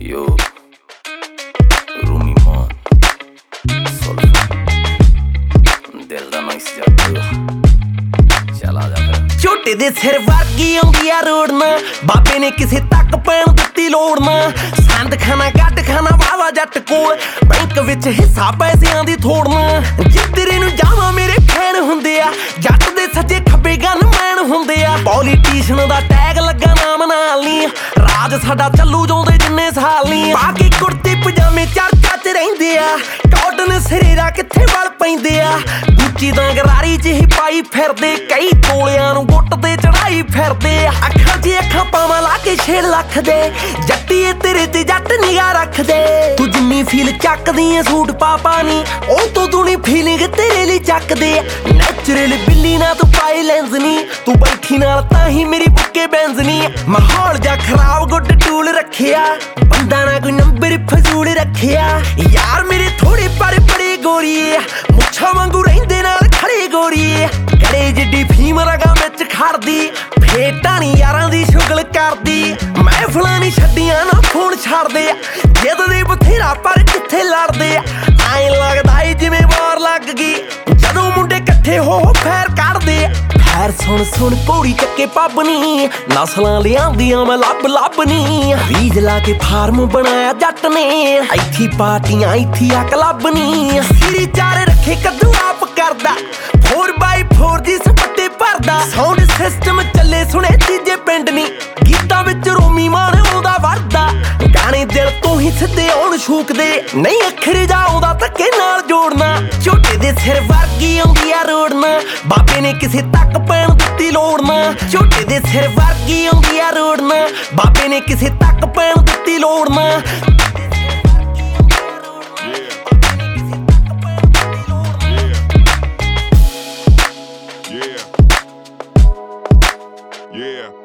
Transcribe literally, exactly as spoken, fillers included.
Yo, Rumi Mon, Solfa, ਦਿਲ ਦਾ nice ਜੱਟ ਚੱਲ ਆ ਜਾ ਫਿਰ। ਝੋਟੇ ਦੇ ਸਿਰ ਵਰਗੀ ਆਉਂਦੀ ਆ ਰੋੜਨਾ, ਬਾਬੇ ਨੇ ਕਿਸੇ ਤੱਕ ਪੈਣ ਦਿੱਤੀ ਲੋੜਨਾ। ਸੰਦ ਖਾਨਾ ਗੱਡ ਖਾਨਾ ਵਾਵਾ ਜੱਟ ਕੋਲ, ਬੈਂਕ ਵਿੱਚ ਹਿੱਸਾ ਪੈਸਿਆਂ ਦੀ ਥੋੜਨਾ। ਜਿੱਧਰੇ ਨੂੰ ਜਾਵਾਂ ਮੇਰੇ ਫੈਨ ਹੁੰਦੇ ਆ, ਜੱਟ ਦੇ ਸੱਜੇ ਖੱਬੇ ਗਨਮੈਨ ਹੁੰਦੇ ਆ। ਪੋਲੀਟੀਸ਼ਨ ਦਾ ਟੈਗ ਲੱਗਾ ਨਾਮ ਨਾਲ ਨੀ, ਰਾਜ ਸਾਡਾ ਚੱਲੂ ਜਾਉਂਦੇ ਜਿੰਨੇ ਸਾਲ ਨੀ। ਪਾ ਕੇ ਕੁੜਤੇ ਪਜਾਮੇ ਚਰਚਾ ਚ ਰਹਿੰਦੇ ਆ, ਕਾਟਨ ਸਿਰੇਰਾ ਕਿੱਥੇ ਵਲ ਪੈਂਦੇ ਆ। ਗੁੱਚੀ ਦਾ ਗਰਾਰੀ ਚ ਹੀ ਪਾਈ ਫਿਰਦੇ, ਕਈ ਕੋਲਿਆਂ ਨੂੰ ਗੁੱਟ ਤੇ ਚੜਾਈ ਫਿਰਦੇ। ਅੱਖਾਂ 'ਚ ਅੱਖਾਂ ਪਾਵਾਂ ਲਾ ਕੇ ਛੇ ਲੱਖ ਦੇ, ਜੱਟੀਏ ਤੇਰੇ ਤੇ ਜੱਟ ਨਿਗਾਹ ਰੱਖਦੇ। ਤੂੰ ਜਿੰਨੀ ਫੀਲ ਚੱਕਦੀ ਐ ਸੂਟ ਪਾ ਪਾ ਨੀ, ਉਹ ਤੋਂ ਦੂਣੀ ਫੀਲਿੰਗ ਤੇਰੇ ਲਈ ਚੱਕਦੇ। ਨੈਚੁਰਲ ਬਿੱਲੀ ਨਾ ਤੂੰ ਪਾਈ ਲੈਂਸ ਨੀ, ਤੂੰ ਬੈਠੀ ਨਾਲ ਤਾਂ ਹੀ ਮੇਰੀ ਬੁੱਕੇ ਬੈਂਸ ਨੀ। ਮਾਹੌਲ ਜਾ ਖਰਾਬ ਗੁੱਡ ਟੂਲ ਰੱਖਿਆ, ਬੰਦਾ ਨਾ ਕੋਈ ਨੰਬਰ ਫਜ਼ੂਲ ਰੱਖਿਆ। ਯਾਰ ਮੇਰੇ ਥੋੜੇ ਪਰ ਬੜੇ ਗੋਰੀਏ, ਮੁੱਛਾਂ ਵਾਂਗੂ ਰਹਿੰਦੇ ਨਾਲ ਖੜੇ ਗੋਰੀਏ। ਗੜੇ ਜਿੱਡੀ ਫੀਮ ਰਗਾ ਵਿੱਚ ਖੜਦੀ, ਫੇਟਾਂ ਨੀ ਯਾਰਾਂ ਦੀ ਸ਼ੁਗਲ ਕਰਦੀ। ਮਹਿਫਲਾਂ ਨੀ ਛੱਡੀਆਂ ਨਾ ਫੋਨ ਛੱਡਦੇ, ਜਿੱਦਦੇ ਬਥੇਰਾ ਪਰ ਕਿੱਥੇ ਲੜਦੇ। ਐਂ ਲੱਗਦਾ ਏ ਜਿਵੇਂ ਵਾਰ ਲੱਗ ਗਈ, ਜਦੋਂ ਮੁੰਡੇ ਇਕੱਠੇ ਹੋ ਫੈਰ ਕੱਢਦੇ। ਫੈਰ ਸੁਣ ਸੁਣ ਪੌੜੀ ਚੱਕੇ ਪੱਬ ਨੀ, ਨਸਲਾਂ ਲਿਆਂਦੀਆਂ ਮੈਂ ਲੱਭ ਲੱਭ ਨੀ। ਬੀਜ ਲਾ ਕੇ ਫਾਰਮ ਬਣਾਇਆ ਜੱਟ ਨੇ, ਇੱਥੇ ਪਾਰਟੀਆਂ ਇੱਥੇ ਆ ਕਲੱਬ ਨੀ। ਸਿਰੀ ਚਾਰੇ ਰੱਖੇ ਕੱਦੂ ਆਪ ਕਰਦਾ, ਫੋਰ ਬਾਈ ਫੋਰ ਦੀ ਸਪੱਟੇ ਭਰਦਾ। ਸਾਊਂਡ ਸਿਸਟਮ ਚੱਲੇ ਸੁਣੇ ਤੀਜੇ ਪਿੰਡ ਨੀ, ਗੀਤਾਂ ਵਿੱਚ ਰੋਮੀ ਮਾਨ ਆਉਂਦਾ ਵਰਦਾ। ਗਾਣੇ ਦਿਲ ਤੋਂ ਹੀ ਸਿੱਧੇ ਆਉਣ ਛੂਕਦੇ, ਨਹੀਂ ਅੱਖਰ ਜਾ ਆਉਂਦਾ ਧੱਕੇ ਨਾਲ ਜੋੜਨਾ। ਝੋਟੇ ਦੇ ਸਿਰ ਵਰਗੀ ਆਉਂਦੀ ਆ ਰੋੜਨਾ, ਬਾਬੇ ਨੇ ਕਿਸੇ ਤੱਕ ਪੈਣ ਦਿੱਤੀ ਲੋੜਨਾ। ਝੋਟੇ ਦੇ ਸਿਰ ਵਰਗੀ ਆਉਂਦੀ ਆ ਰੋੜਨਾ, ਬਾਬੇ ਨੇ ਕਿਸੇ ਤੱਕ ਪੈਣ ਦਿੱਤੀ ਲੋੜਨਾ। Yeah. Yeah.